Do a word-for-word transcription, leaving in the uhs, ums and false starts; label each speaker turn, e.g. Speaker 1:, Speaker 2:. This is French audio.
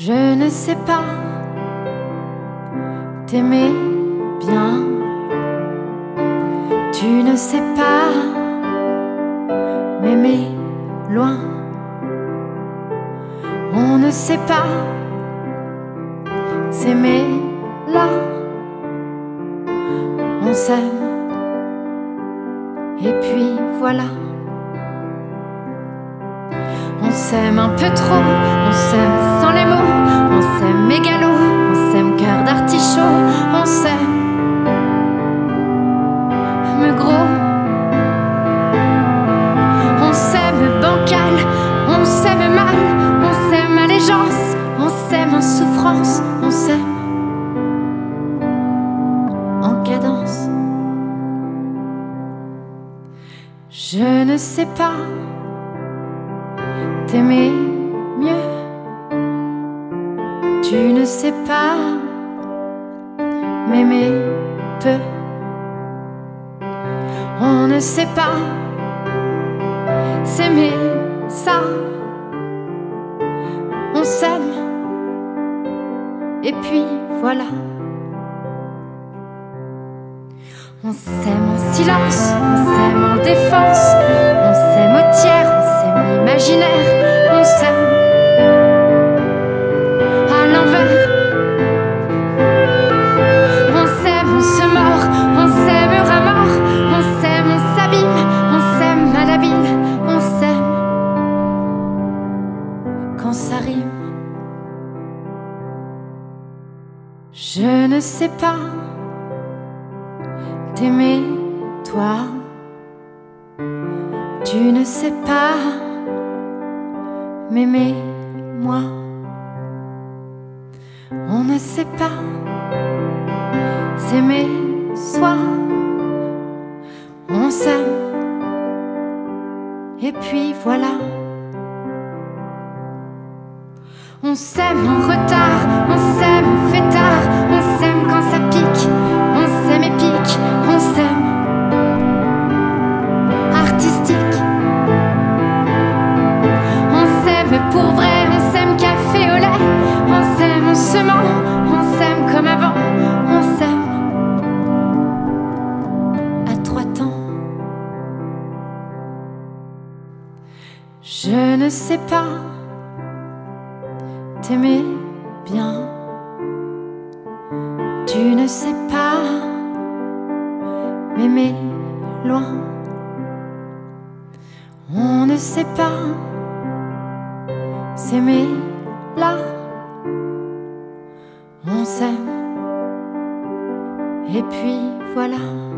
Speaker 1: Je ne sais pas t'aimer bien. Tu ne sais pas m'aimer loin. On ne sait pas s'aimer là. On s'aime et puis voilà. On s'aime un peu trop, on s'aime sans les mots, on s'aime mégalo, on s'aime cœur d'artichaut, on s'aime me gros. On s'aime bancal, on s'aime mal, on s'aime allégeance, on s'aime en souffrance, on s'aime en cadence. Je ne sais pas t'aimer mieux. Tu ne sais pas m'aimer peu. On ne sait pas s'aimer ça. On s'aime et puis voilà. On s'aime en silence, on s'aime en défense, on s'aime au tiers, on s'aime imaginaire, on s'aime à l'envers. On s'aime, on se mord, on s'aimera mort, on s'aime, on s'abîme, on s'aime malhabile, on s'aime quand ça rime. Je ne sais pas t'aimer, toi. Tu ne sais pas m'aimer, moi. On ne sait pas s'aimer soi. On s'aime et puis voilà. On s'aime en retard, on s'aime au fêtard, on s'aime quand ça pique, on s'aime épique, on s'aime artistique. On s'aime pour vrai, on s'aime café au lait, on s'aime, on se ment, on s'aime comme avant, on s'aime à trois temps. Je ne sais pas t'aimer bien. Tu ne sais pas m'aimer loin. On ne sait pas s'aimer là. On s'aime et puis voilà.